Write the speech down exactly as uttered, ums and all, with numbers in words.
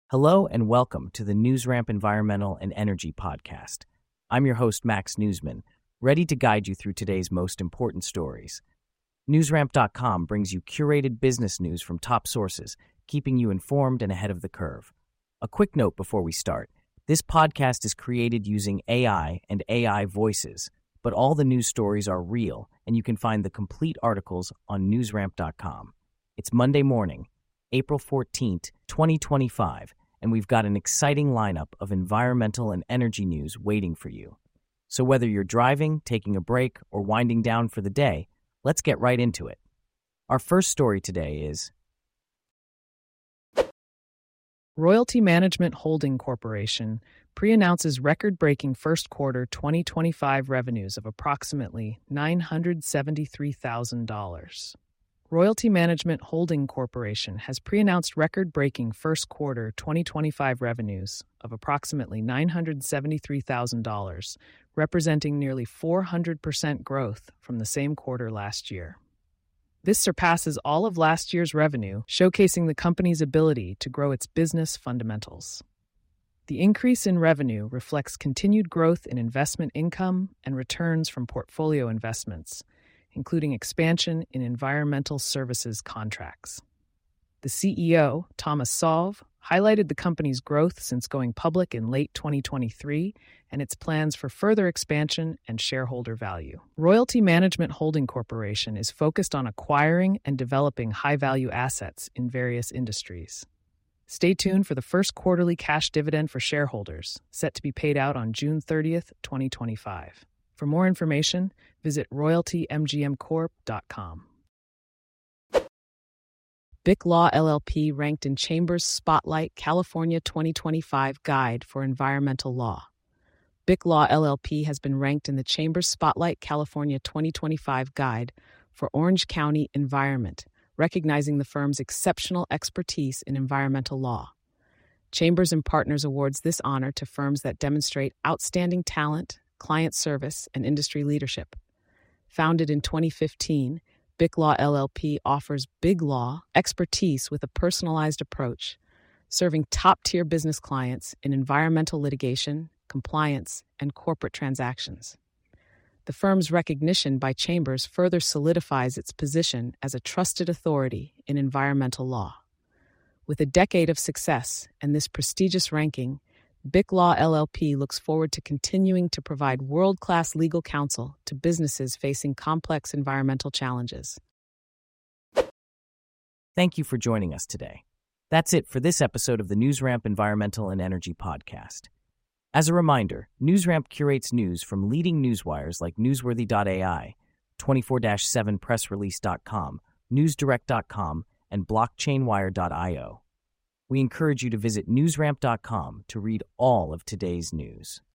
Hello and welcome to the NewsRamp Environmental and Energy Podcast. I'm your host, Max Newsman, ready to guide you through today's most important stories. NewsRamp dot com brings you curated business news from top sources, keeping you informed and ahead of the curve. A quick note before we start. This podcast is created using A I and A I voices, but all the news stories are real, and you can find the complete articles on NewsRamp dot com. It's Monday morning, April fourteenth, twenty twenty-five, and we've got an exciting lineup of environmental and energy news waiting for you. So whether you're driving, taking a break, or winding down for the day, let's get right into it. Our first story today is Royalty Management Holding Corporation pre-announces record-breaking first quarter twenty twenty-five revenues of approximately nine hundred seventy-three thousand dollars. Royalty Management Holding Corporation has pre-announced record-breaking first quarter twenty twenty-five revenues of approximately nine hundred seventy-three thousand dollars, representing nearly four hundred percent growth from the same quarter last year. This surpasses all of last year's revenue, showcasing the company's ability to grow its business fundamentals. The increase in revenue reflects continued growth in investment income and returns from portfolio investments, including expansion in environmental services contracts. The C E O, Thomas Sauve, highlighted the company's growth since going public in late twenty twenty-three and its plans for further expansion and shareholder value. Royalty Management Holding Corporation is focused on acquiring and developing high-value assets in various industries. Stay tuned for the first quarterly cash dividend for shareholders, set to be paid out on June thirtieth, twenty twenty-five. For more information, visit royalty m g m corp dot com. BIC Law L L P ranked in Chambers Spotlight California twenty twenty-five Guide for Environmental Law. BIC Law L L P has been ranked in the Chambers Spotlight California twenty twenty-five Guide for Orange County Environment, recognizing the firm's exceptional expertise in environmental law. Chambers and Partners awards this honor to firms that demonstrate outstanding talent, client service, and industry leadership. Founded in twenty fifteen, BIC Law L L P offers big law expertise with a personalized approach, serving top-tier business clients in environmental litigation, compliance, and corporate transactions. The firm's recognition by Chambers further solidifies its position as a trusted authority in environmental law. With a decade of success and this prestigious ranking, BIC Law L L P looks forward to continuing to provide world-class legal counsel to businesses facing complex environmental challenges. Thank you for joining us today. That's it for this episode of the NewsRamp Environmental and Energy Podcast. As a reminder, NewsRamp curates news from leading newswires like newsworthy dot A I, twenty-four seven press release dot com, newsdirect dot com, and blockchain wire dot io. We encourage you to visit newsramp dot com to read all of today's news.